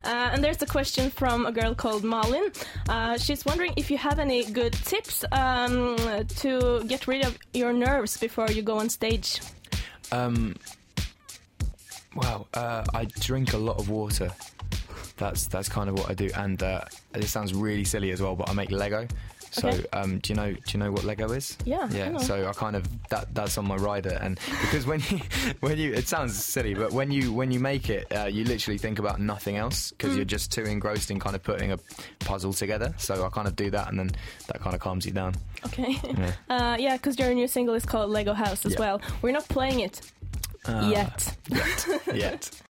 And there's a question from a girl called Malin. She's wondering if you have any good tips to get rid of your nerves before you go on stage. I drink a lot of water. That's kind of what I do, and it sounds really silly as well, but I make Lego. So, Okay. do you know what Lego is? Yeah. I know. So I kind of that's on my rider, and because when you it sounds silly, but when you make it, you literally think about nothing else because you're just too engrossed in kind of putting a puzzle together. So I kind of do that, and then that kind of calms you down. Okay. Yeah. Because your new single is called Lego House as well. We're not playing it yet. Yet.